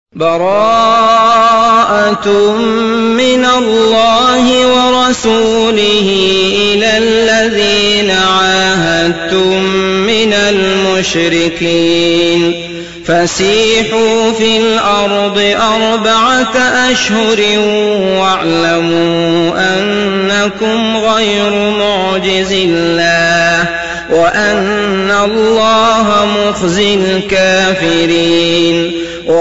براءة من الله ورسوله إلى الذين عاهدتم من المشركين فسيحوا في الأرض 4 أشهر واعلموا أنكم غير معجز الله وأن الله مخزي الكافرين.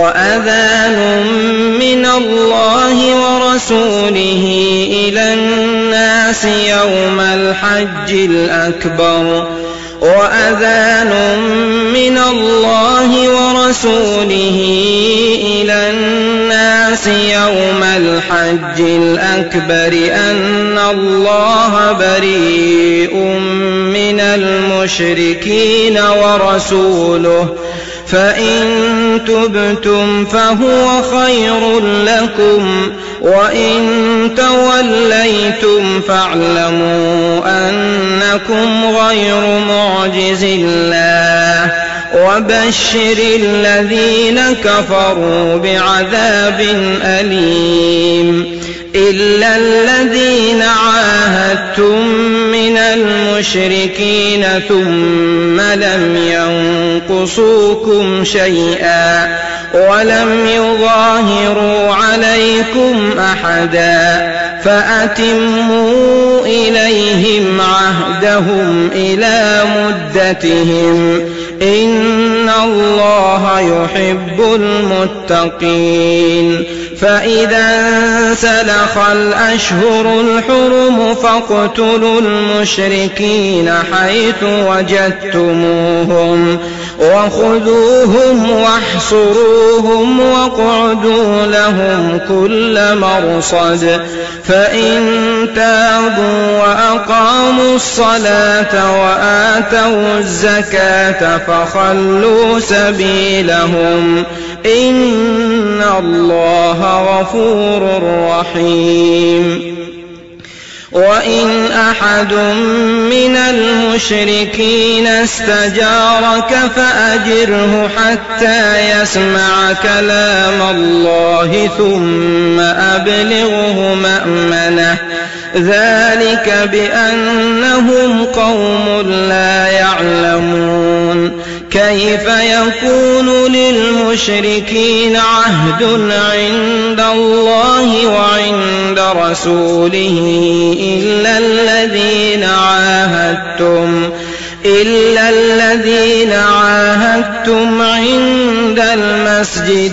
وأذان من الله ورسوله إلى الناس يوم الحج الأكبر وأذان من الله ورسوله إلى الناس يوم الحج الأكبر أن الله بريء من المشركين ورسوله فإن تبتم فهو خير لكم وإن توليتم فاعلموا أنكم غير معجز الله وبشر الذين كفروا بعذاب أليم. إلا الذين عاهدتم من المشركين ثم لم ينقصوكم شيئا ولم يظاهروا عليكم أحدا فأتموا إليهم عهدهم إلى مدتهم إن الله يحب المتقين. فإذا انسلخ الأشهر الحرم فاقتلوا المشركين حيث وجدتموهم وخذوهم واحصروهم واقعدوا لهم كل مرصد فإن تابوا وأقاموا الصلاة وآتوا الزكاة فخلوا سبيلهم إن الله غفور رحيم. وإن أحد من المشركين استجارك فأجره حتى يسمع كلام الله ثم أبلغه مأمنه ذلك بأنهم قوم لا يعلمون. كيف يكون للمشركين عهد عند الله وعند رسوله إلا الذين عاهدتم عند المسجد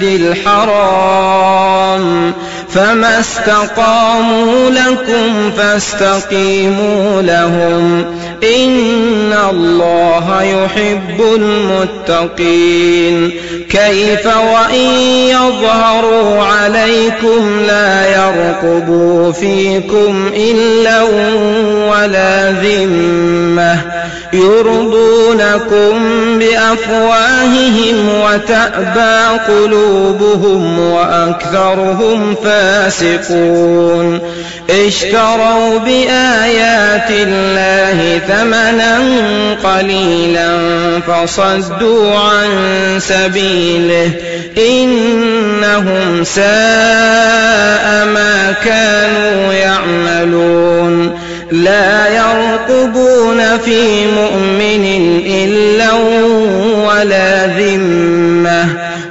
الحرام فما استقاموا لكم فاستقيموا لهم إن الله يحب المتقين. كيف وإن يظهروا عليكم لا يرقبوا فيكم إلا ولا ذمة يرضونكم بأفواههم وتأبى قلوبهم وأكثرهم فاسقون. اشتروا بآيات الله ثمنا قليلا فصدوا عن سبيله إنهم ساء ما كانوا يعملون. لا يرقبون في مؤمن إلا ولا ذمة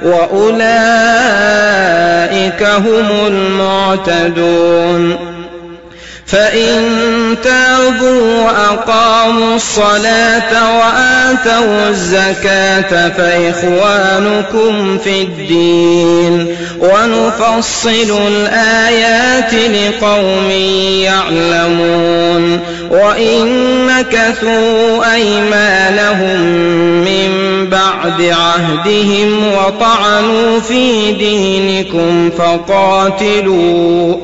وأولئك هم المعتدون. فإن تابوا وأقاموا الصلاة وآتوا الزكاة فإخوانكم في الدين ونفصل الآيات لقوم يعلمون. وإن نكثوا أيمانهم من بعد عهدهم وطعنوا في دينكم فقاتلوا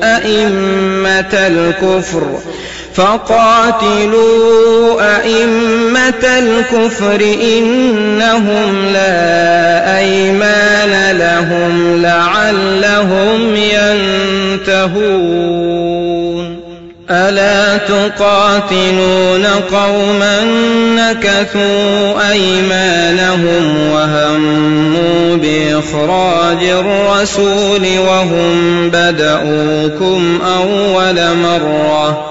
أئمة الكفر إنهم لا أيمان لهم لعلهم ينتهون. ألا تقاتلون قوما نكثوا أيمانهم وهموا بإخراج الرسول وهم بدؤوكم أول مرة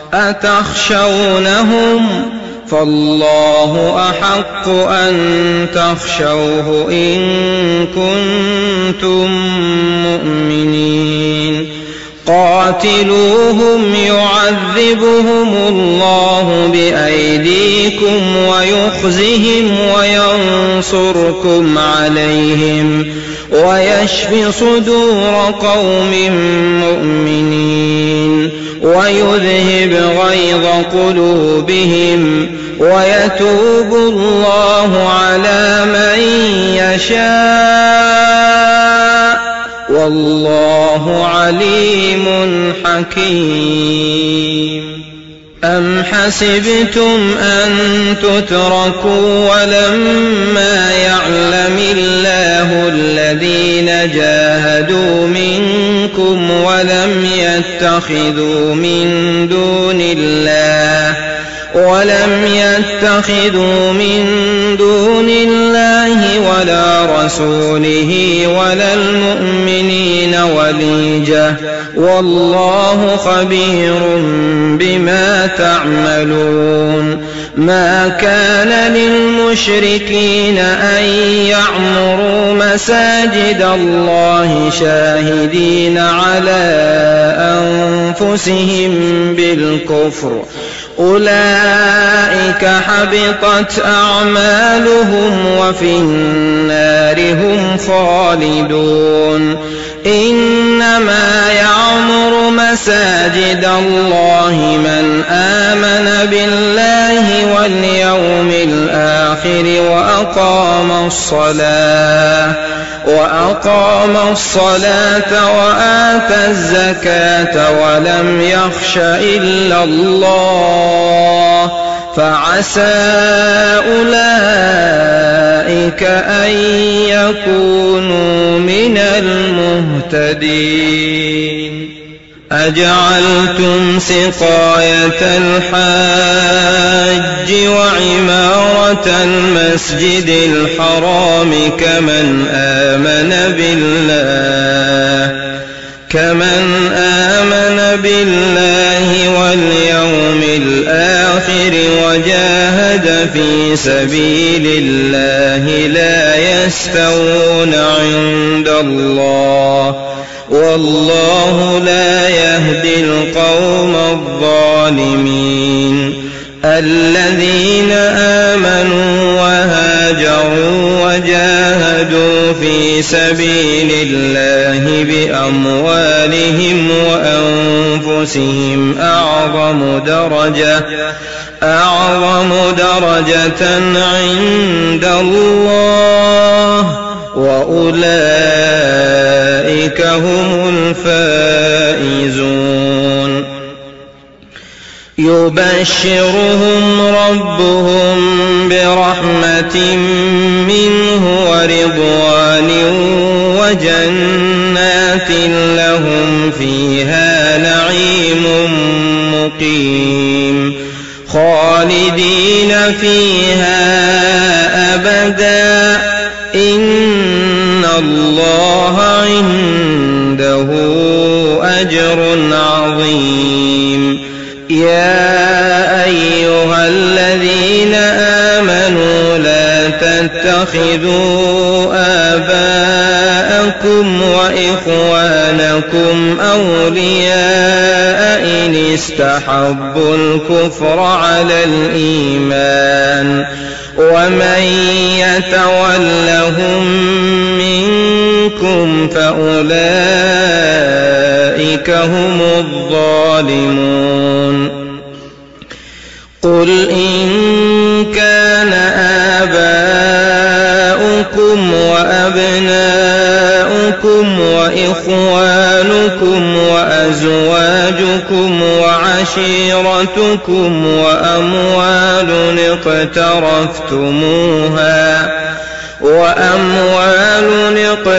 أتخشونهم فالله أحق أن تخشوه إن كنتم مؤمنين قاتلوهم يعذبهم الله بأيديكم ويخزهم وينصركم عليهم ويشف صدور قوم مؤمنين ويذهب غيظ قلوبهم ويتوب الله على من يشاء والله عليم حكيم أم حسبتم أن تتركوا ولما يعلم الله الذين جاهدوا منكم ولم يتخذوا من دون الله ولا رسوله ولا المؤمنين وليجة والله خبير بما تعملون ما كان للمشركين أن يعمروا مساجد الله شاهدين على أنفسهم بالكفر أولئك حبطت أعمالهم وفي النار هم خالدون إنما يعمر مساجد الله من آمن بالله واليوم الآخر وأقام الصلاة وآتى الزكاة ولم يخش إلا الله فعسى أولئك أن يكونوا من المهتدين أجعلتم سقاية الحاج وعمارة المسجد الحرام كمن آمن بالله واليوم الآخر وجاهد في سبيل الله لا يستوون عند الله والله لا يهدي القوم الظالمين الذين آمنوا وهاجروا وجاهدوا في سبيل الله بأموالهم وأنفسهم أعظم درجة عند الله وأولئك هم الفائزون يبشرهم ربهم برحمة منه ورضوان وجنات لهم فيها نعيم مقيم خالدين فيها أبدا إن الله عنده أجر عظيم يا أيها الذين آمنوا لا تتخذوا آباءكم وإخوانكم أولياء إن استحبوا الكفر على الإيمان ومن يتولهم منكم فأولئك هم الظالمون قل إن كان آباؤكم وأبناؤكم وإخوانكم وأزواجكم وعشيرتكم وأموال وأموال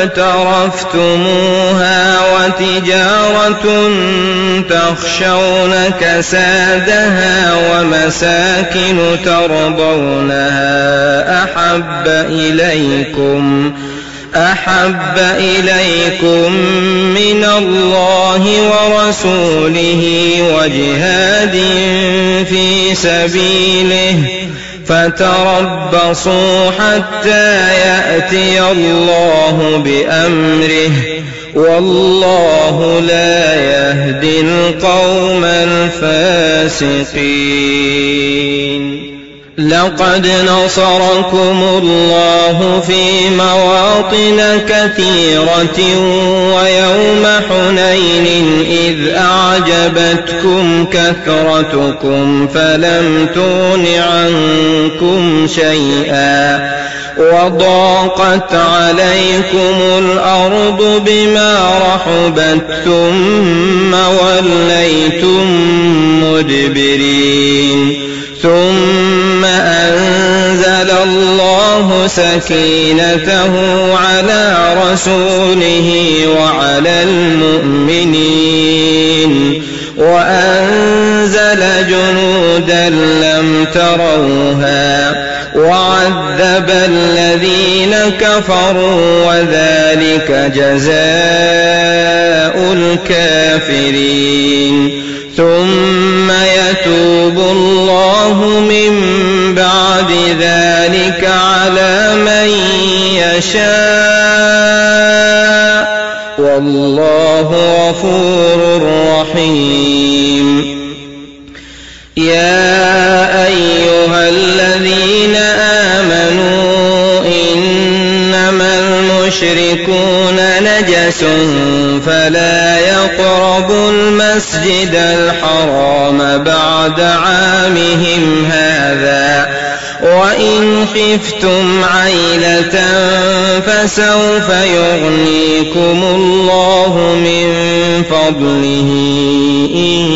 اقترفتموها وتجارة تخشون كسادها ومساكن ترضونها أحب إليكم من الله ورسوله وجهاد في سبيله فتربصوا حتى يأتي الله بأمره والله لا يهدي القوم الفاسقين. لقد نصركم الله في مواطن كثيرة ويوم حنين إذ أعجبتكم كثرتكم فلم تغن عنكم شيئا وضاقت عليكم الأرض بما رحبت ثم وليتم مدبرين ثم أنزل الله سكينته على رسوله وعلى المؤمنين وأنزل جنودا لم تروها وعذب الذين كفروا وذلك جزاء الكافرين. ثم يتوب الله من بعد ذلك على من يشاء والله غفور رحيم. يا أيها الذين آمنوا إنما المشركون نجس فلا يقربوا المسجد الحرام بعد عامهم هذا وإن خفتم عيلة فسوف يغنيكم الله من فضله إن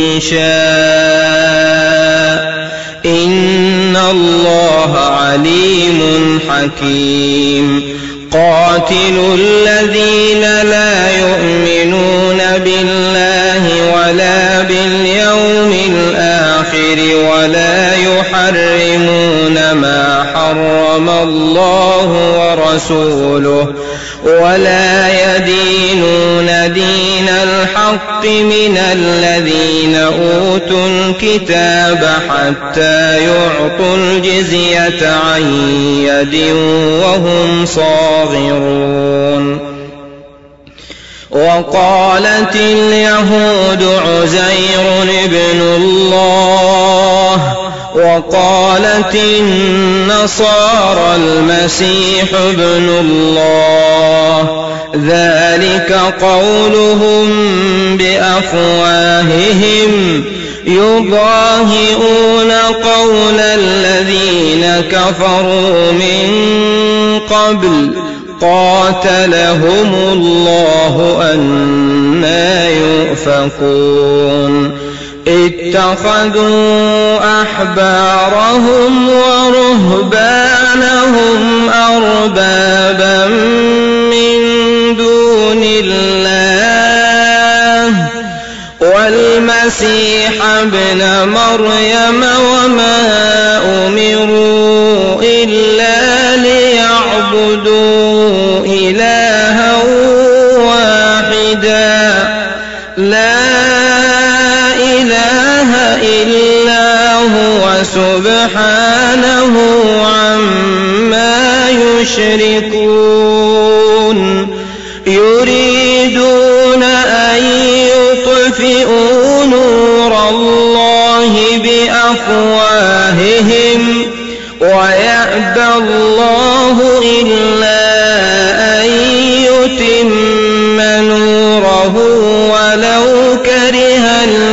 شاء إن الله عليم حكيم. قاتلوا الذين لا يؤمنون بالله ولا باليوم الآخر ولا يحرمون ما حرم الله ورسوله ولا يدينون دين الحق من الذين أوتوا الكتاب حتى يعطوا الجزية عن يد وهم صاغرون. وقالت اليهود عزير ابن الله وقالت النصارى المسيح ابن الله ذلك قولهم بأفواههم يضاهئون قول الذين كفروا من قبل قاتلهم الله أنى يؤفكون. اتخذوا أحبارهم ورهبانهم أربابا من دون الله والمسيح ابن مريم وما أمروا إلا ليعبدوا إلها واحدا لا إله إلا هو سبحانه عما يشركون. يريدون أن يطفئوا نور الله بأفواههم ويأبى الله إلا أن يتم نوره ولو كره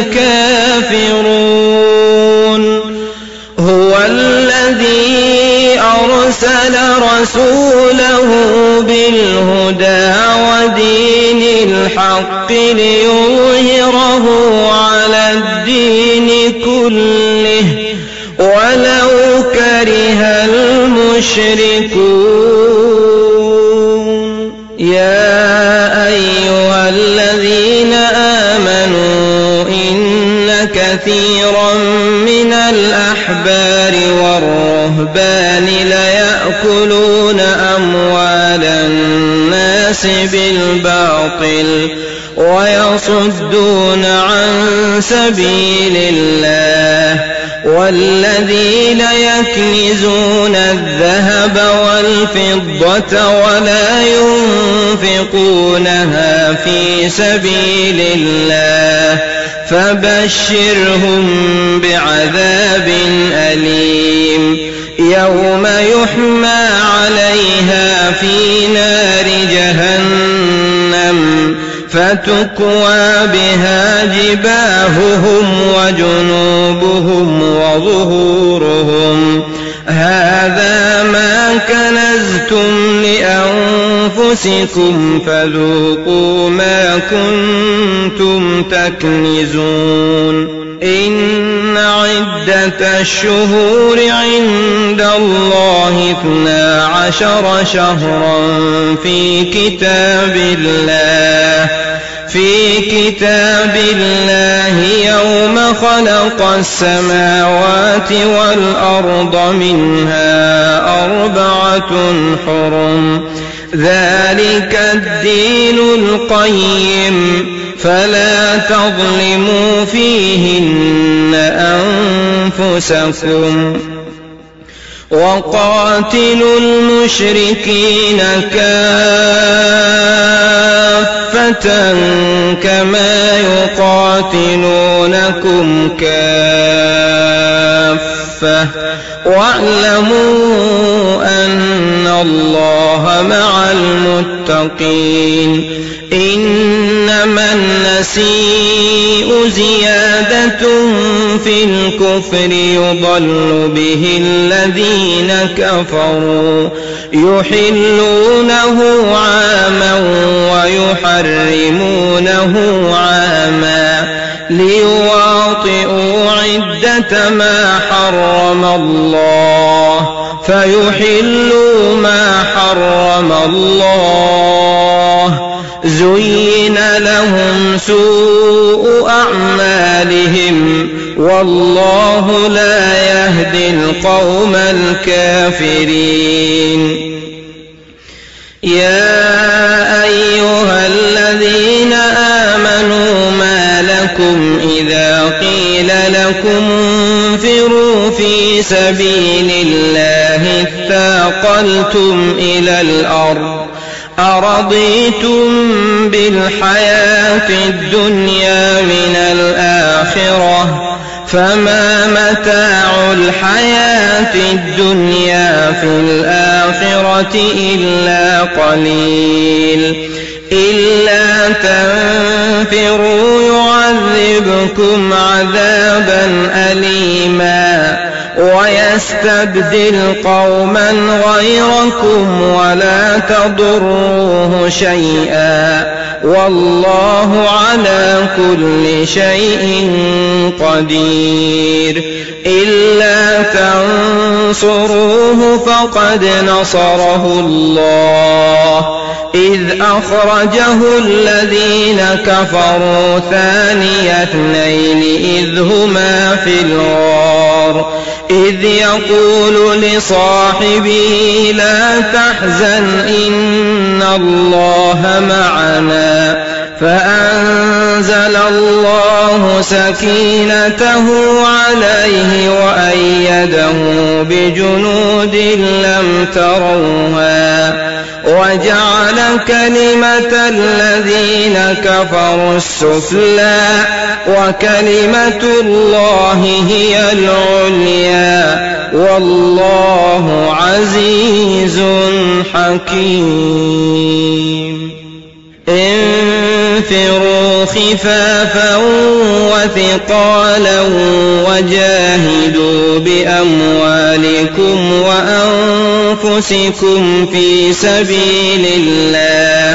الكافرون. هو الذي أرسل رسوله بالهدى ودين الحق ليظهره على الدين كله ولو كره المشركون. المشركون يا أيها الذين آمنوا إن كثيرا من الأحبار والرهبان ليأكلون أموال الناس بالباطل ويصدون عن سبيل الله والذين يكنزون الذهب والفضة ولا ينفقونها في سبيل الله فبشرهم بعذاب أليم يوم يحمى عليها في نار جهنم فتكوى بها جباههم وجنوبهم وظهورهم هذا ما كنزتم لأنفسكم فذوقوا ما كنتم تكنزون إن عدة الشهور عند الله 12 شهرا في كتاب الله يوم خلق السماوات والأرض منها 4 حرم ذلك الدين القيم فلا تظلموا فيهن أنفسكم وقاتلوا المشركين كافة كما يقاتلونكم كافة واعلموا أن الله مع المتقين إنما النسيء زيادة في الكفر يضل به الذين كفروا يحلونه عاما ويحرمونه عاما ليواطئوا عدة ما حرم الله فيحلوا ما حرم الله زين لهم سوء أعمالهم والله لا يهدي القوم الكافرين يا أيها الذين آمنوا ما لكم إذا قيل لكم انفروا في سبيل الله اثاقلتم إلى الأرض أرضيتم بالحياة الدنيا من الآخرة فما متاع الحياة الدنيا في الآخرة إلا قليل إلا تنفروا يعذبكم عذابا أليما ويستبدل قوما غيركم ولا تضروه شيئا والله على كل شيء قدير إلا تنصروه فقد نصره الله إذ أخرجه الذين كفروا ثاني اثنين إذ هما في الغار إذ يقول لصاحبه لا تحزن إن الله معنا فأنزل الله سكينته عليه وأيده بجنود لم تروها وجعل كلمة الذين كفروا السفلى وكلمة الله هي العليا والله عزيز حكيم انفروا خفافا وثقالا وجاهدوا بأموالكم وأنفسكم في سبيل الله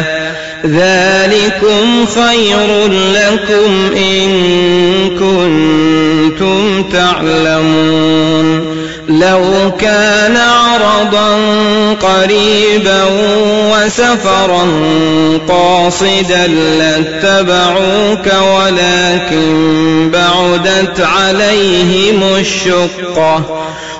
ذلكم خير لكم إن كنتم تعلمون لو كان عرضا قريبا وسفرا قاصدا لاتبعوك ولكن بعدت عليهم الشقة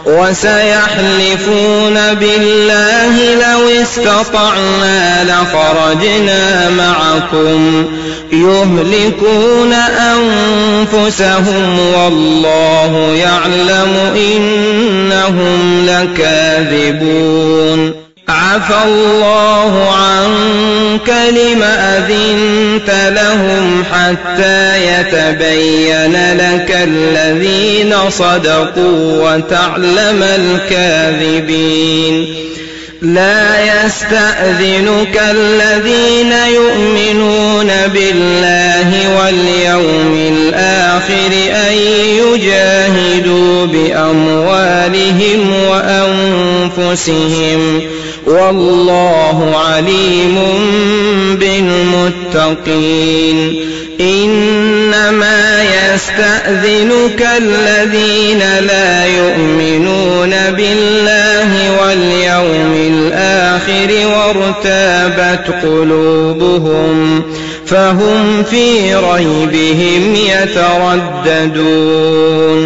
وسيحلفون بالله لو استطعنا لخرجنا معكم يهلكون أنفسهم والله يعلم إنهم لكاذبون عفى الله عنك لم أذنت لهم حتى يتبين لك الذين صدقوا وتعلم الكاذبين لا يستأذنك الذين يؤمنون بالله واليوم الآخر أن يجاهدوا بأموالهم وأنفسهم والله عليم بالمتقين إنما يستأذنك الذين لا يؤمنون بالله واليوم الآخر وارتابت قلوبهم فهم في ريبهم يترددون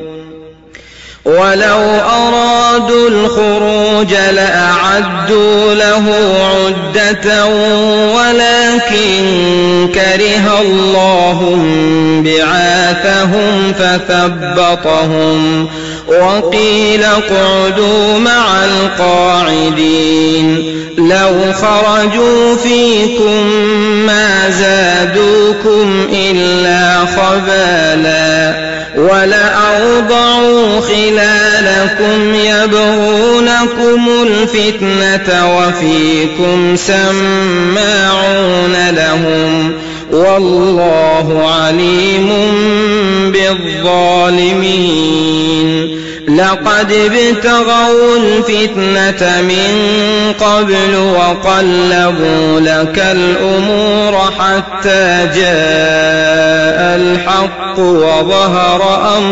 ولو أرادوا الخروج لأعدوا له عدة ولكن كره الله بعاثهم فثبطهم وقيل اقعدوا مع القاعدين لو خرجوا فيكم ما زادوكم إلا خبالا ولأوضعوا خلالكم يبغونكم الفتنة وفيكم سماعون لهم والله عليم بالظالمين لقد ابتغوا الفتنة من قبل وقلبوا لك الأمور حتى جاء الحق وظهر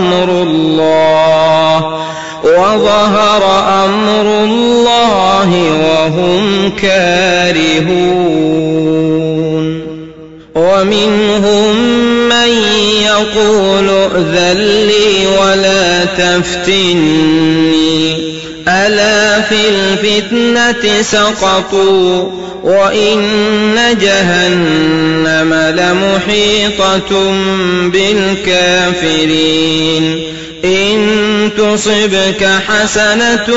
أمر الله وهم كارهون ومنهم من يقول ائذن لي ولا تفتني ألا في الفتنة سقطوا وإن جهنم لمحيطة بالكافرين إن تصبك حسنة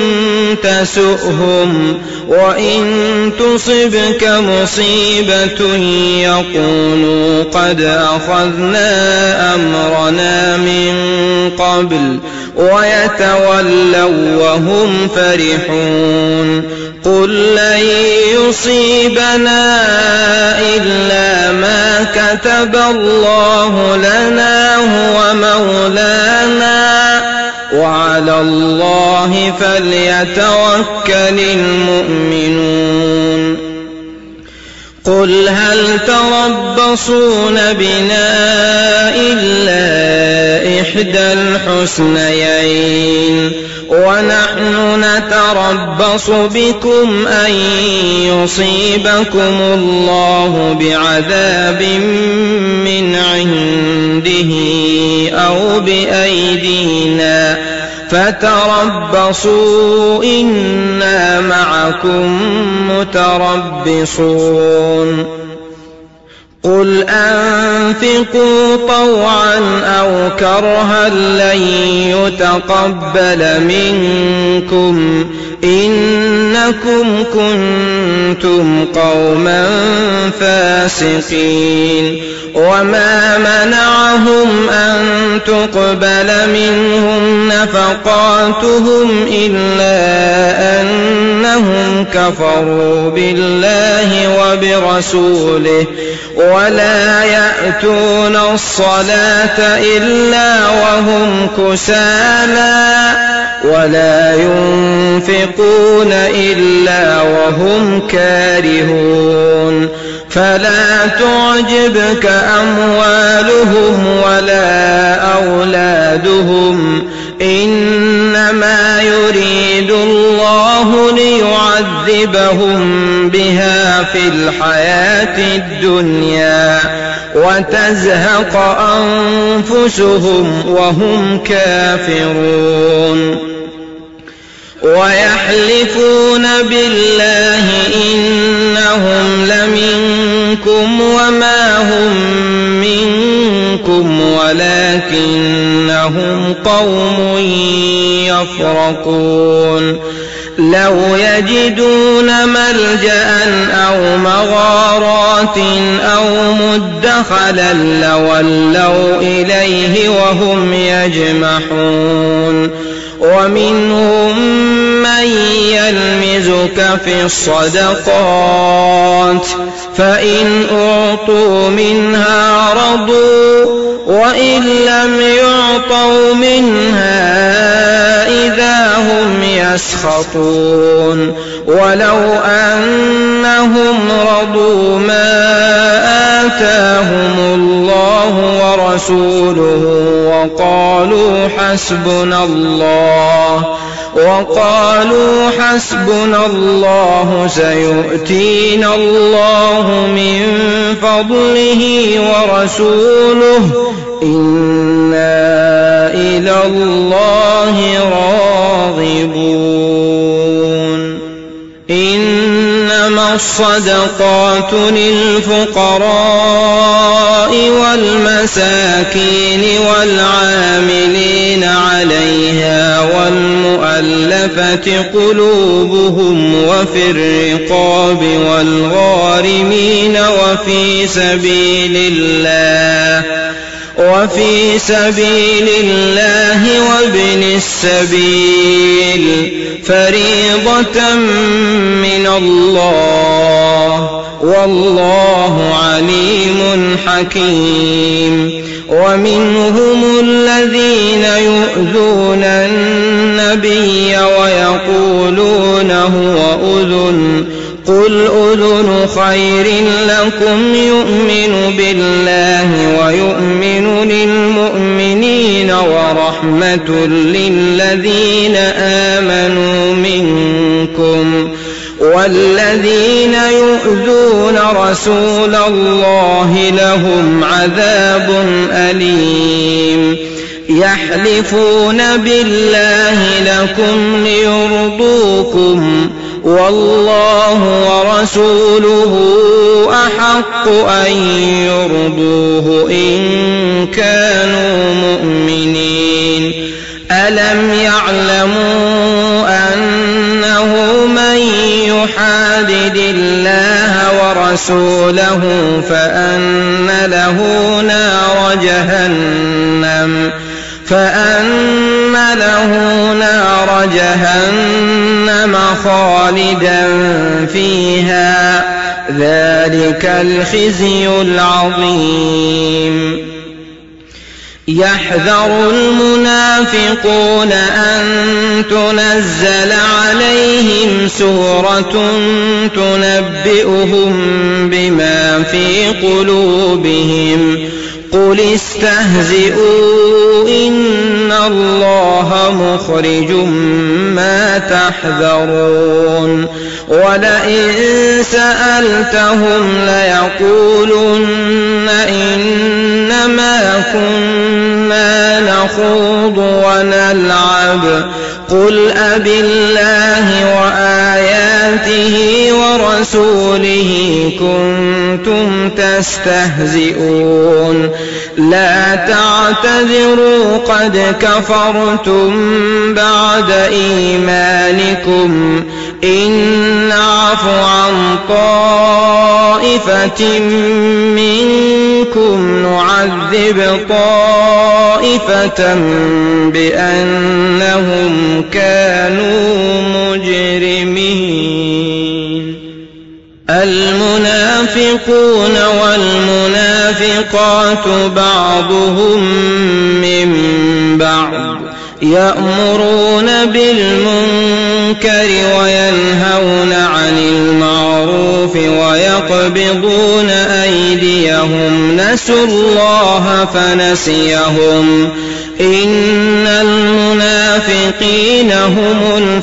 تسؤهم وإن تصبك مصيبة يقولوا قد أخذنا أمرنا من قبل ويتولوا وهم فرحون قل لن يصيبنا إلا ما كتب الله لنا هو مولانا وعلى الله فليتوكل المؤمنون قل هل تربصون بنا إلا إحدى الحسنيين ونحن نتربص بكم أن يصيبكم الله بعذاب من عنده أو بأيدينا فتربصوا إنا معكم متربصون قل أنفقوا طوعا أو كرها لن يتقبل منكم إنكم كنتم قوما فاسقين وما منعهم أن تقبل منهم نفقاتهم إلا أنهم كفروا بالله وبرسوله ولا يأتون الصلاة إلا وهم كسالى ولا ينفقون إلا وهم كارهون فلا تعجبك أموالهم ولا أولادهم إنما الله ليعذبهم بها في الحياة الدنيا وتزهق أنفسهم وهم كافرون ويحلفون بالله إنهم لمنكم وما هم منكم ولكنهم قوم يفرقون لو يجدون ملجأ أو مغارات أو مدخلا لولوا إليه وهم يجمحون ومنهم من يلمزك في الصدقات فإن أعطوا منها رضوا وإن لم يعطوا منها إذا هم يسخطون ولو أنهم رضوا ما آتاهم الله ورسوله وقالوا حسبنا الله سيؤتينا الله من فضله ورسوله إنا إلى الله راغبون إنما الصدقات للفقراء والمساكين والعاملين عليها والمؤلفة قلوبهم وفي الرقاب والغارمين وفي سبيل الله وابن السبيل فريضة من الله والله عليم حكيم ومنهم الذين يؤذون النبي ويقولون هو أذن قل أذن خير لكم يؤمن بالله ويؤمن للمؤمنين ورحمة للذين آمنوا منكم والذين يؤذون رسول الله لهم عذاب أليم يحلفون بالله لكم ليرضوكم والله ورسوله أحق أن يرضوه إن كانوا مؤمنين ألم يعلموا أنه من يحادد الله ورسوله فأن له نار جهنم خالدا فيها ذلك الخزي العظيم يحذر المنافقون أن تنزل عليهم سورة تنبئهم بما في قلوبهم قل استهزئوا إن الله مخرج ما تحذرون ولئن سألتهم ليقولن إنما كنا نخوض ونلعب قل أبالله وآياته ورسوله كنتم تستهزئون لا تعتذروا قد كفرتم بعد إيمانكم إن نعف عن طائفة منكم نعذب طائفة بأنهم كانوا مجرمين المنافقون والمنافقات بعضهم من بعض يأمرون بالمنكر وينهون عن المعروف ويقبضون أيديهم نسوا الله فنسيهم إن المنافقين هم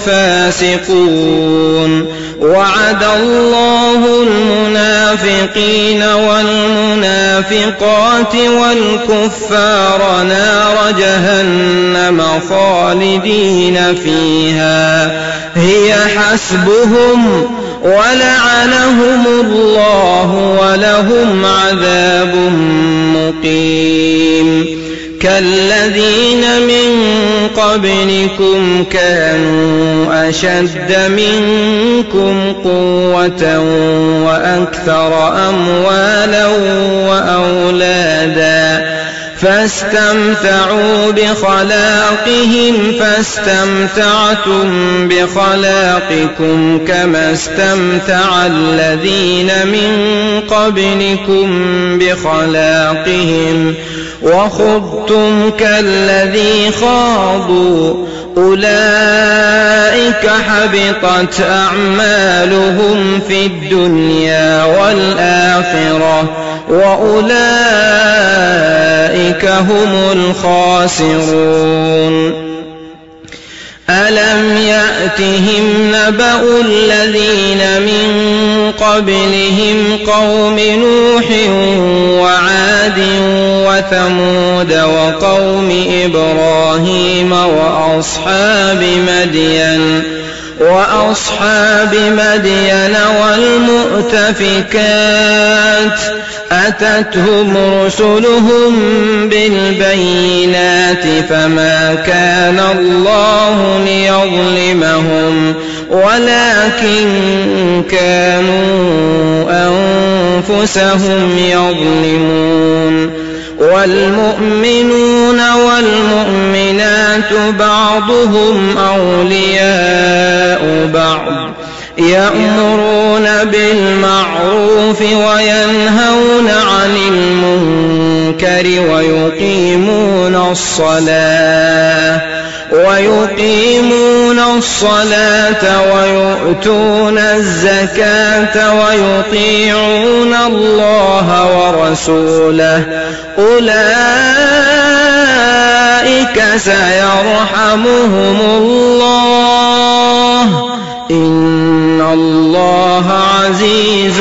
الفاسقون وعد الله المنافقين والمنافقات والكفار نار جهنم خالدين فيها هي حسبهم ولعنهم الله ولهم عذاب مقيم كالذين من قبلكم كانوا أشد منكم قوة وأكثر أموالا وأولادا فاستمتعوا بخلاقهم فاستمتعتم بخلاقكم كما استمتع الذين من قبلكم بخلاقهم وخضتم كالذي خاضوا أولئك حبطت أعمالهم في الدنيا والآخرة وأولئك هم الخاسرون ألم يأتهم نبأ الذين من قبلهم قوم نوح وعاد وثمود وقوم إبراهيم وأصحاب مدين والمؤتفكات أتتهم رسلهم بالبينات فما كان الله ليظلمهم ولكن كانوا أنفسهم يظلمون والمؤمنون والمؤمنات بعضهم أولياء بعض يأمرون بالمعروف وينهون عن المنكر ويقيمون الصلاة ويؤتون الزكاة ويطيعون الله ورسوله أولئك سيرحمهم الله إن الله عزيز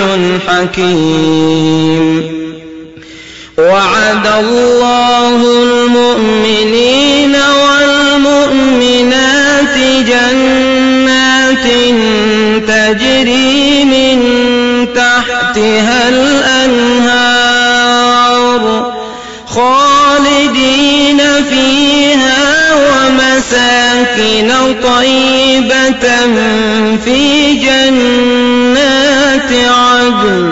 حكيم وعد الله المؤمنين والمؤمنات جنات تجري من تحتها الأنهار خالدين فيها ومساكن طيبة في جنات عدن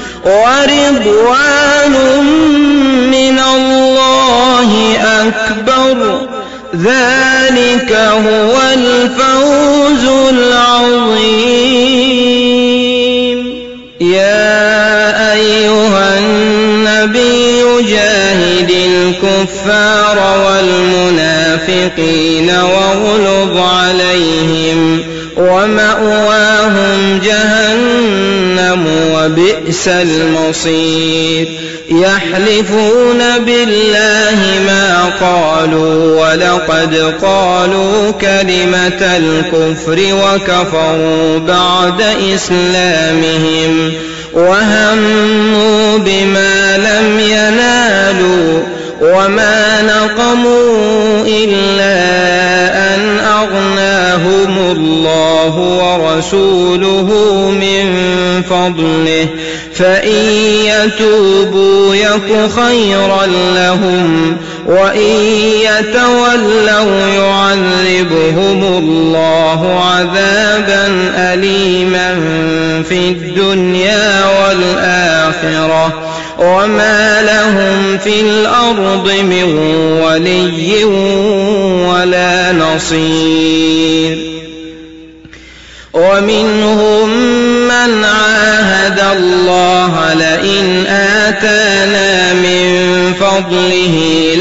ورضوان من الله أكبر ذلك هو الفوز العظيم يا أيها النبي جاهد الكفار والمنافقين واغلظ عليهم ومأواهم جهنم وبئس المصير يحلفون بالله ما قالوا ولقد قالوا كلمة الكفر وكفروا بعد إسلامهم وهموا بما لم ينالوا وما نقموا إلا أن أغناهم الله ورسوله من فضله فإن يتوبوا يك خيرا لهم وإن يتولوا يعذبهم الله عذابا أليما في الدنيا والآخرة وما لهم في الأرض من ولي ولا نصير ومنهم من عاهد الله لئن آتانا من فضله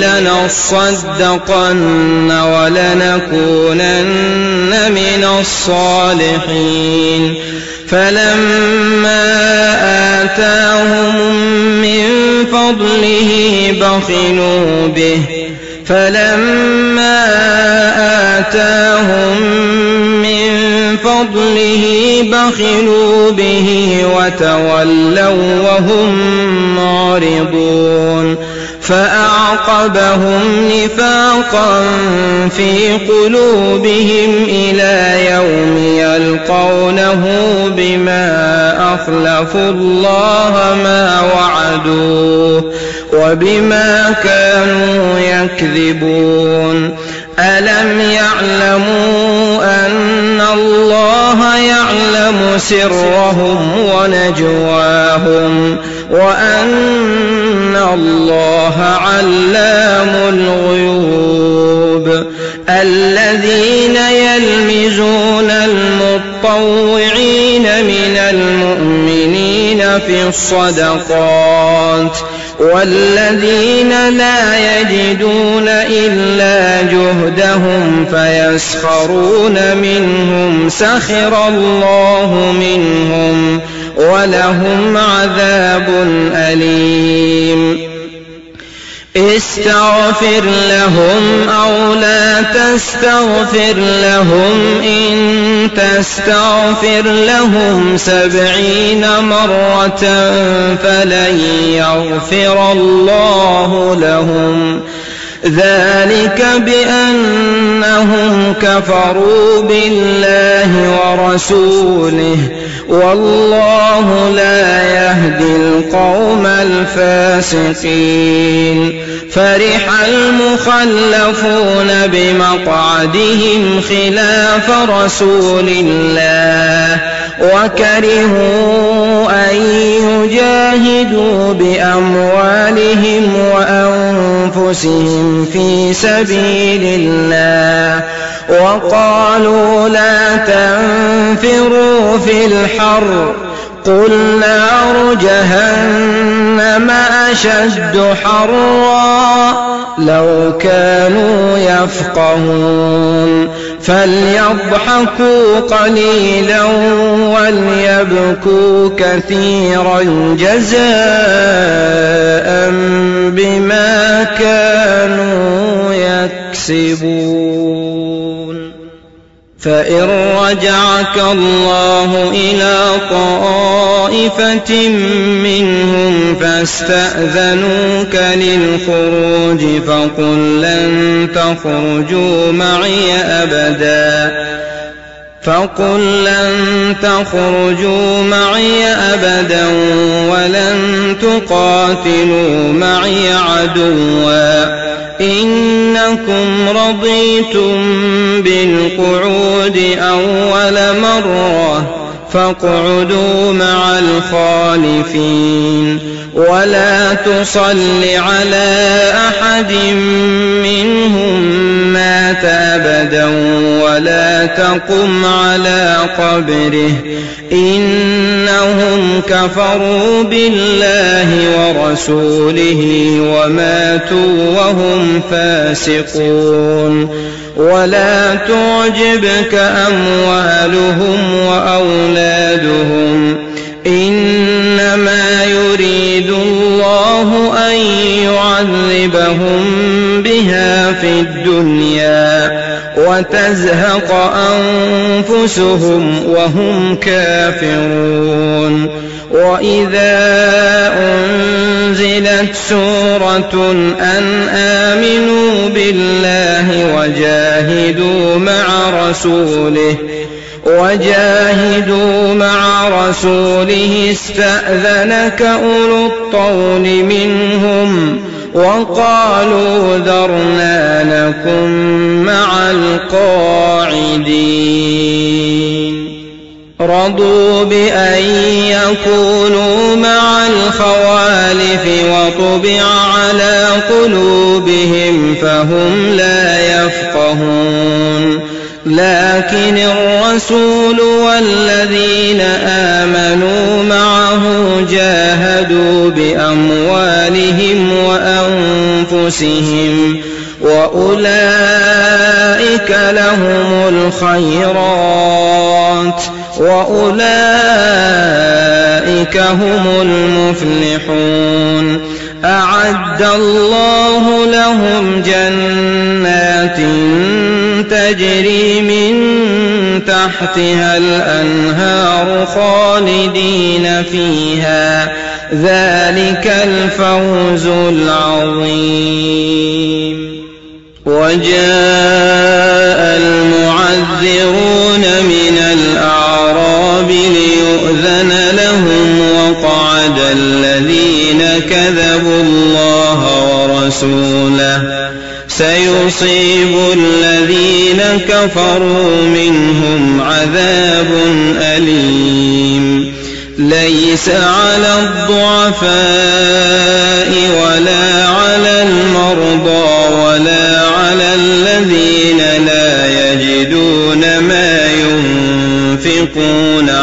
لنصدقن ولنكونن من الصالحين فلما آتاهم من فضله بخلوا به فلما آتاهم من فضله بخلوا به وتولوا وهم معرضون فأعقبهم نفاقا في قلوبهم إلى يوم يلقونه بما أخلفوا الله ما وعدوه وبما كانوا يكذبون ألم يعلموا أن الله يعلم سرهم ونجواهم وأن الله علام الغيوب الذين يلمزون المطوعين من المؤمنين في الصدقات والذين لا يجدون إلا جهدهم فيسخرون منهم سخر الله منهم ولهم عذاب أليم استغفر لهم أو لا تستغفر لهم إن تستغفر لهم 70 مرة فلن يغفر الله لهم ذلك بأنهم كفروا بالله ورسوله والله لا يهدي القوم الفاسقين فرح المخلفون بمقعدهم خلاف رسول الله وكرهوا أن يجاهدوا بأموالهم وأنفسهم في سبيل الله وقالوا لا تنفروا في الحر قل نار جهنم أشد حرا لو كانوا يفقهون فليضحكوا قليلا وليبكوا كثيرا جزاء بما كانوا يكسبون فإن رجعك الله إلى طائفة منهم فاستأذنوك للخروج فقل لن تخرجوا معي أبدا ولن تقاتلوا معي عدوا إنكم رضيتم بالقعود أول مرة فاقعدوا مع الخالفين ولا تصل على أحد منهم مات أبدا ولا تقم على قبره إنهم كفروا بالله ورسوله وماتوا وهم فاسقون ولا تعجبك أموالهم وأولادهم إنما يريد الله أن يعذبهم بها في الدنيا وتزهق أنفسهم وهم كافرون وإذا أنزلت سورة أن آمنوا بالله وجاهدوا مع رسوله استأذنك أولو الطول منهم وقالوا ذرنا نكن مع القاعدين رضوا بأن يكونوا مع الخوالف وطبع على قلوبهم فهم لا يفقهون لكن الرسول والذين آمنوا معه جاهدوا بأموالهم وأنفسهم وأولئك لهم الخيرات وأولئك هم المفلحون أعد الله لهم جنات تجري من تحتها الأنهار خالدين فيها ذلك الفوز العظيم. وجاء المعذرون من الأعراب ليؤذن لهم وقعد الذين كذبوا الله ورسوله سيصيب الذين كفروا منهم عذاب أليم. ليس على الضعفاء ولا على المرضى ولا على الذين لا يجدون ما ينفقون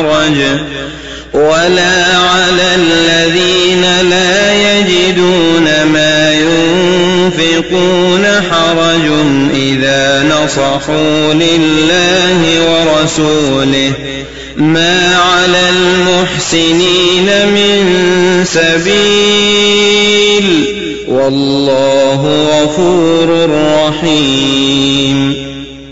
حرج إذا نصحوا لله ورسوله ما على المحسنين من سبيل والله غفور رحيم.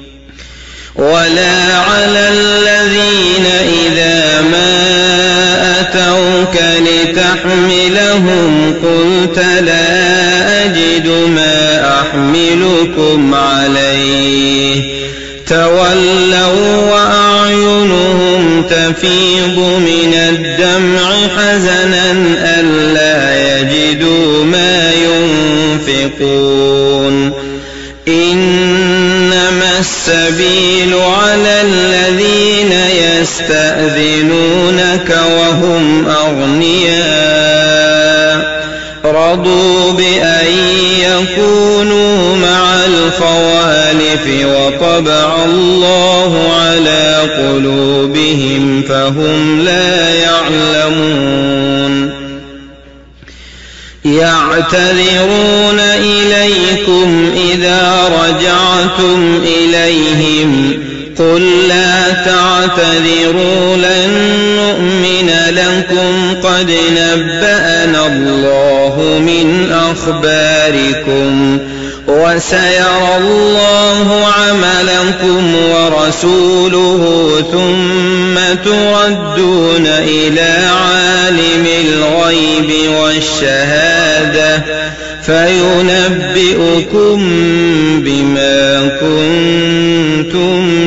ولا على الذين إذا ما أتوك لتحملهم قلت لا أجد ما أحملكم عليه تولوا وأعينهم تفيض من الدمع حزنا ألا يجدوا ما ينفقون. إنما السبيل على الذين يستأذنونك وهم أغنياء رضوا بأن يكونوا مع الخوالف وطبع الله على قلوبهم فهم لا يعلمون. يعتذرون إليكم إذا رجعتم إليهم قل لا تعتذروا لن نؤمن لكم قد نبأنا الله من أخباركم وسيرى الله عملكم ورسوله ثم تردون إلى عالم الغيب والشهادة فينبئكم بما كنتم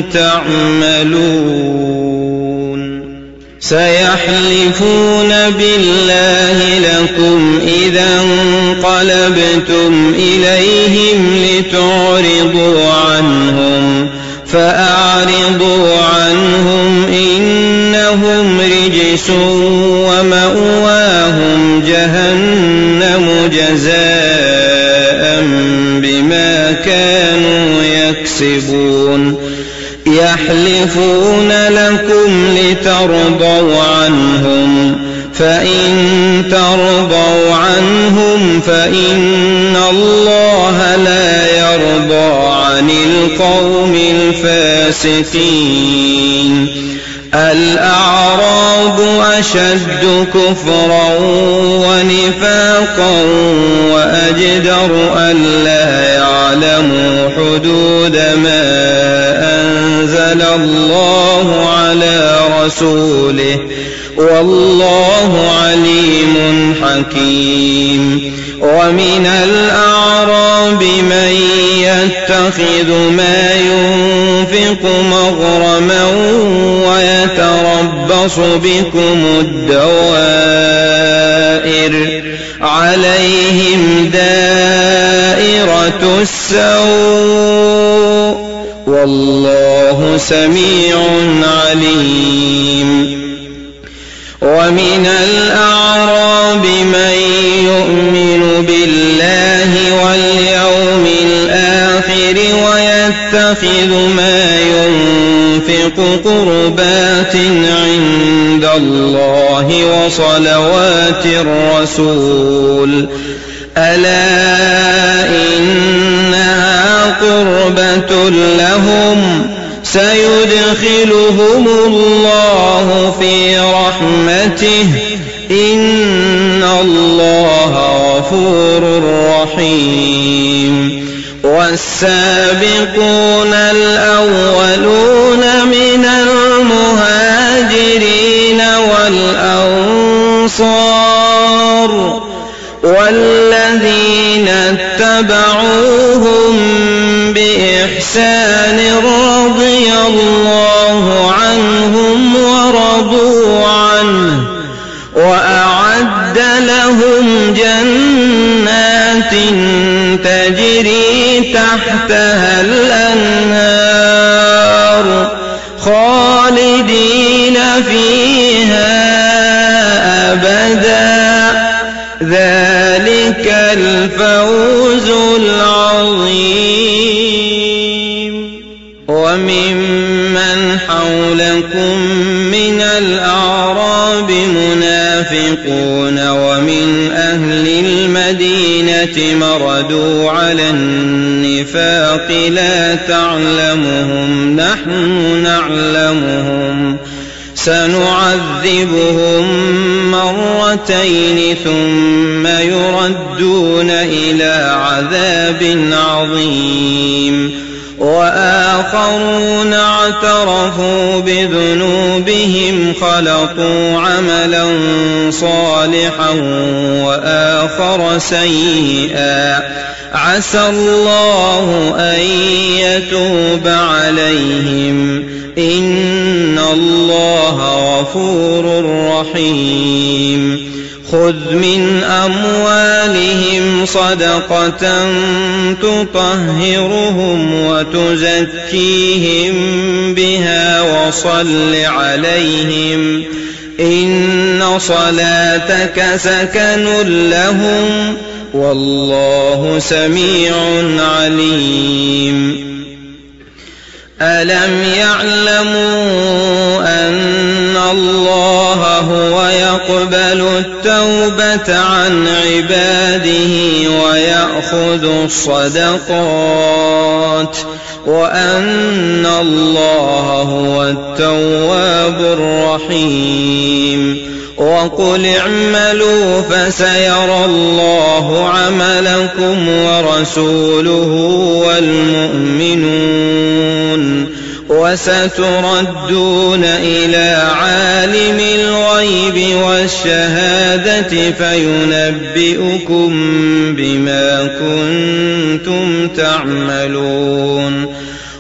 تعملون. سيحلفون بالله لكم إذا انقلبتم إليهم لتعرضوا عنهم فأعرضوا عنهم إنهم رجس ومأواهم جهنم جزاء بما كانوا يكسبون. يحلفون لكم لترضوا عنهم فإن ترضوا عنهم فإن الله لا يرضى عن القوم الفاسقين. الأعراب أشد كفرا ونفاقا وأجدر ألا يعلموا حدود ما أنزل الله على رسوله والله عليم حكيم. ومن الأعراب من يتخذ ما ينفق مغرما ويتربص بكم الدوائر عليهم دائرة السوء والله سميع عليم. ومن الأعراب من يؤمن بالله واليوم الآخر ويتخذ ما ينفق قربات عند الله وصلوات الرسول ألا إنها قربة لهم سيدخلهم الله في رحمته إن الله غفور رحيم. والسابقون الأولون من المهاجرين والأنصار والذين اتبعوهم بإحسان رضي الله عنهم ورضوا عنه وأعد لهم جنات تجري تحتها الأنهار خالدين فيها أبدا ذلك الفوز العظيم. وممن حولكم من الأعراب منافقون ومن أهل المدينة مردوا على النفاق لا تعلمهم نحن نعلمهم سنعذبهم مرتين ثم يردون إلى عذاب عظيم وآخرون اعترفوا بذنوبهم خلطوا عملا صالحا وآخر سيئا عسى الله أن يتوب عليهم إن الله غفور رحيم. خذ من أموالهم صدقة تطهرهم وتزكيهم بها وصل عليهم إن صلاتك سكن لهم والله سميع عليم. ألم يعلموا أن الله هو يقبل التوبة عن عباده ويأخذ الصدقات وأن الله هو التواب الرحيم. وقل اعملوا فسيرى الله عملكم ورسوله والمؤمنون وستردون إلى عالم الغيب والشهادة فينبئكم بما كنتم تعملون.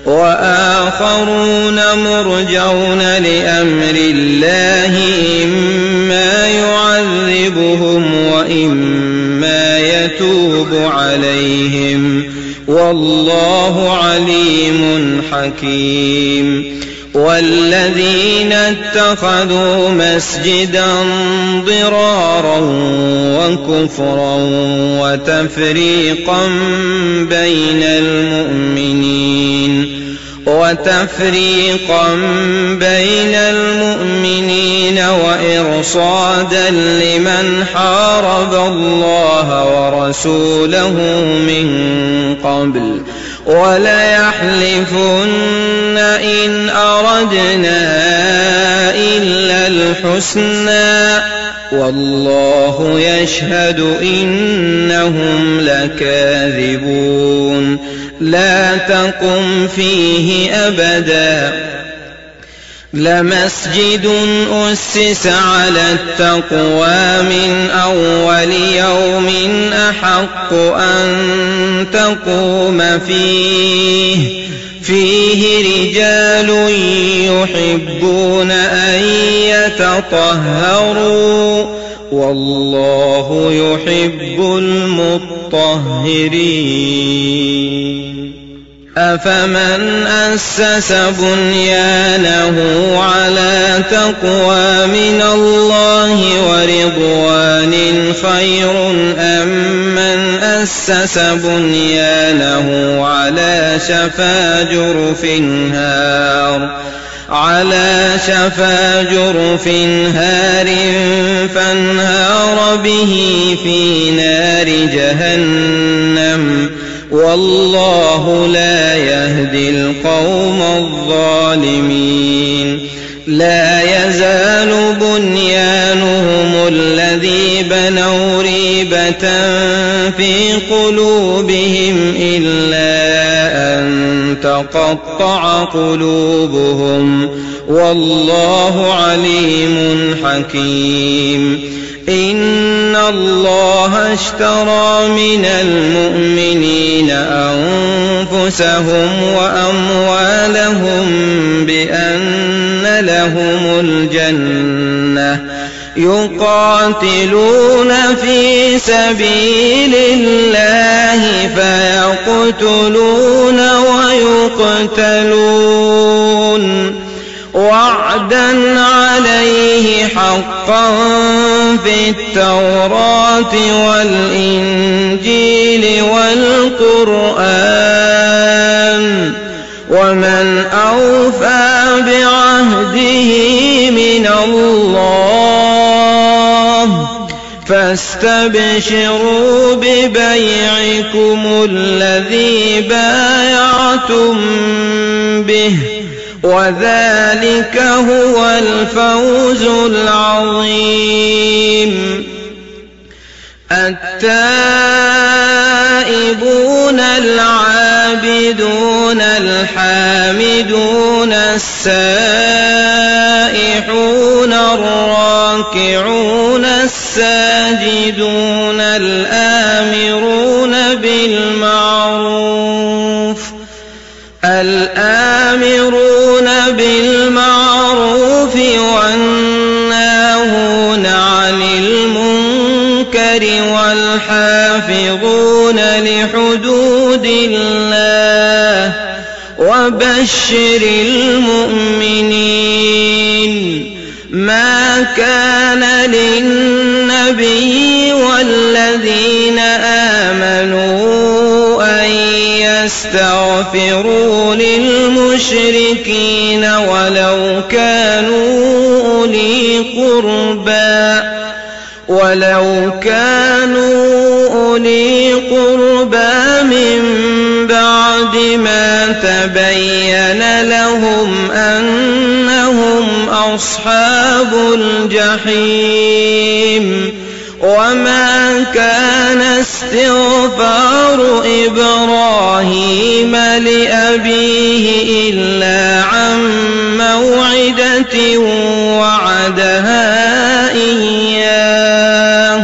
وآخرون مرجون لأمر الله إما يعذبهم وإما يتوب عليهم والله عليم حكيم. والذين اتخذوا مسجدا ضرارا وكفرا وتفريقا بين المؤمنين وإرصادا لمن حارب الله ورسوله من قبل وليحلفن إن أردنا إلا الحسنى والله يشهد إنهم لكاذبون. لا تقم فيه أبدا لمسجد أسس على التقوى من أول يوم أحق أن تقوم فيه رجال يحبون أن يتطهروا والله يحب المطهرين. أفمن أسس بنيانه على تقوى من الله ورضوان خير أم من أسس بنيانه على شفا جرف هار فانهار به في نار جهنم والله لا يهدي القوم الظالمين. لا يزال بنيانهم الذي بنوا ريبة في قلوبهم إلا تقطع قلوبهم، والله عليم حكيم. إن الله اشترى من المؤمنين أنفسهم وأموالهم بأن لهم الجنة يقاتلون في سبيل الله فيقتلون ويقتلون وعدا عليه حقا في التوراة والإنجيل والقرآن، ومن أوفى بعهده من الله، فاستبشروا ببيعكم الذي بايعتم به، وذلك هو الفوز العظيم. التائبون العابدون الحامدون السائحون الراكعون الساجدون الآمرون بالمعروف والناهون عن المنكر والحافظون لحدود الله، وبشر المؤمنين. ما كان للنبي والذين آمنوا أن يستغفروا للمشركين ولو كانوا أولي قربى من بعد ما تبين لهم أنهم أصحاب الجحيم. وما كان استغفار إبراهيم لأبيه إلا عن موعدة وعدها إياه،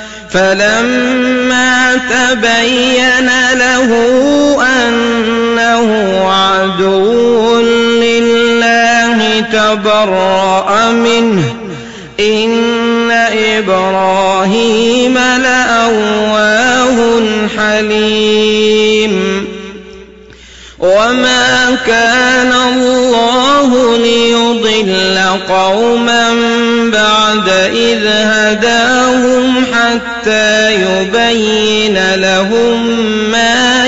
فلما تبين له أنه عدو لله تبرأ منه. إن إبراهيم لأواه حليم. وما كان الله ليضل قوما بعد إذ هداهم حتى يبين لهم ما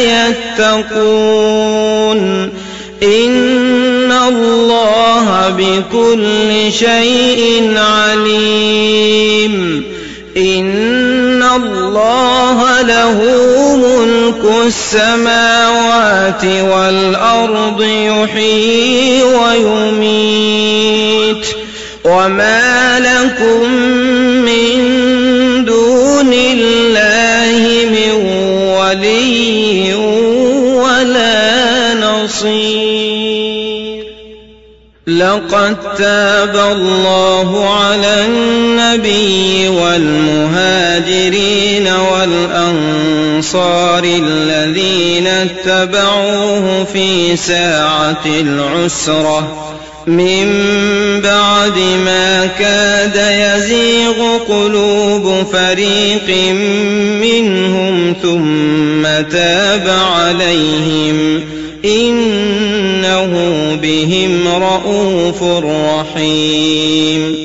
يتقون. إن الله بكل شيء عليم. إن الله له ملك السماوات والأرض يحيي ويميت، وما لكم من دون الله من ولي ولا نصير. لقد تاب الله على النبي والمهاجرين والأنصار الذين اتبعوه في ساعة العسرة من بعد ما كاد يزيغ قلوب فريق منهم ثم تاب عليهم إنه بهم رءوف رحيم.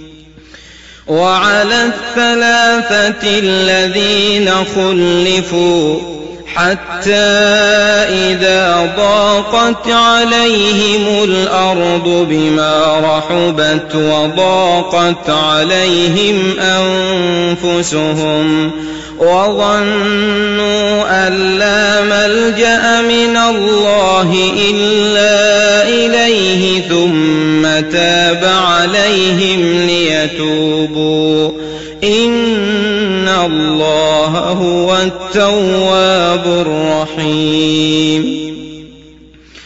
وعلى الثلاثة الذين خلفوا حتى إذا ضاقت عليهم الأرض بما رحبت وضاقت عليهم أنفسهم وظنوا أن لا ملجأ من الله إلا إليه ثم تاب عليهم ليتوبوا إن الله هو التواب الرحيم.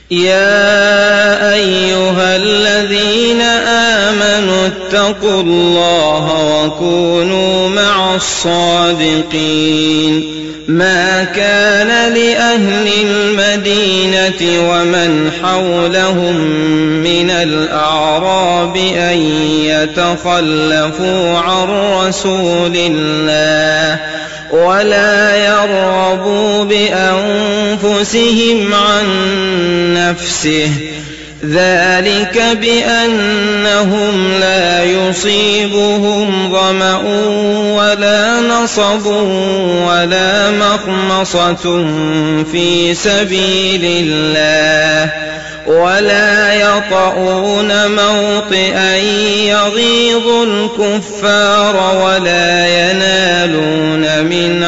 يا أيها الذين آمنوا اتقوا الله وكونوا مع الصادقين ما كان لأهل المدينة ومن حولهم من الأعراب أن يتخلفوا عن رسول الله ولا يرغبوا بأنفسهم عن نفسه ذلك بأنهم لا يصيبهم ظمأ ولا نصب ولا مخمصة في سبيل الله ولا يطؤون موطئا يغيظ الكفار ولا ينالون من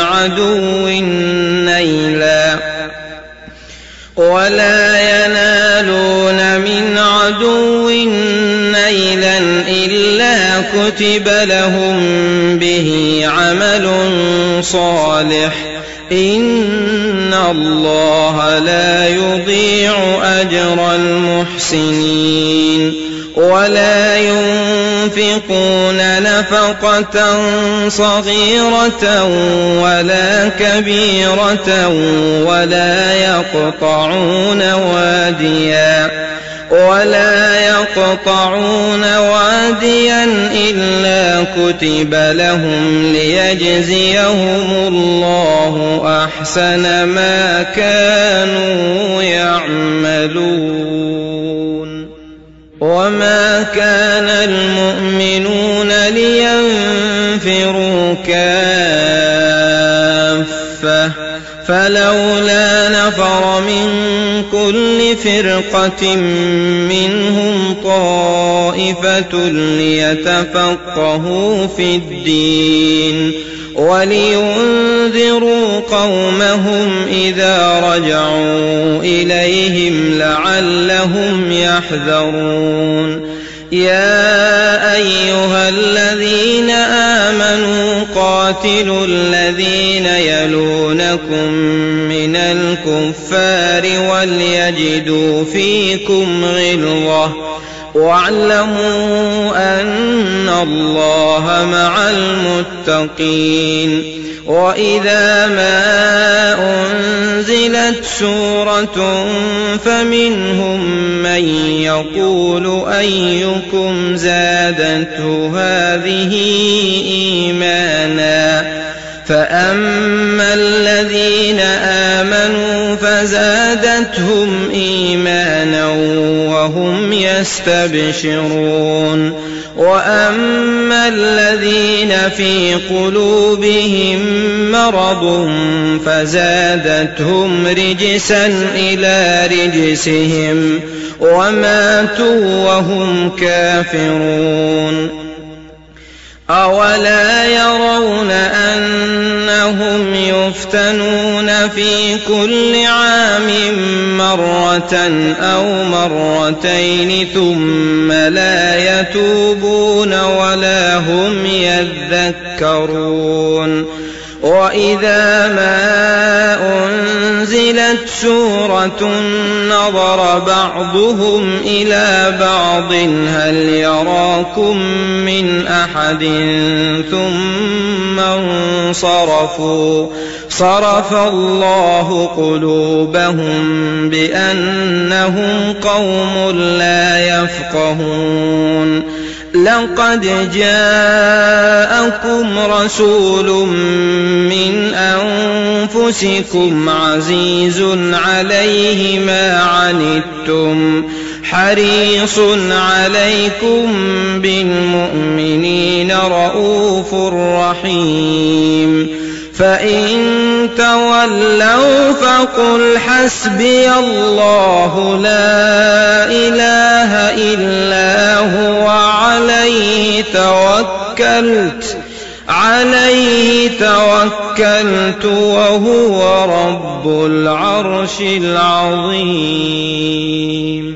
عدو نيلا إلا كتب لهم به عمل صالح إن الله لا يضيع أجر المحسنين ولا ينفقون نفقة صغيرة ولا كبيرة ولا يقطعون واديا إلا كتب لهم ليجزيهم الله أحسن ما كانوا يعملون وما كان المؤمنون لينفروا كافة فلولا نفر من كل فرقة منهم طائفة ليتفقهوا في الدين ولينذروا قومهم إذا رجعوا إليهم لعلهم يحذرون يا أيها الذين آمنوا قاتلوا الذين يلونكم من الكفار وليجدوا فيكم غلظة واعلموا أن الله مع المتقين وإذا ما أنزلت سورة فمنهم من يقول أيكم زادته هذه إيمانا فأما الذين آمنوا فزادتهم إيمانا وهم يستبشرون وأما الذين في قلوبهم مرض فزادتهم رجسا إلى رجسهم وماتوا وهم كافرون أولا يرون أنهم يفتنون في كل عام مرة أو مرتين ثم لا يتوبون ولا هم يذكرون وإذا ما أنزلت سورة نظر بعضهم إلى بعض هل يراكم من أحد ثم انصرفوا صرف الله قلوبهم بأنهم قوم لا يفقهون لقد جاءكم رسول من أنفسكم عزيز عليه ما عنتم حريص عليكم بالمؤمنين رؤوف رحيم فإن تولوا فقل حسبي الله لا إله إلا هو عليه توكلت وهو رب العرش العظيم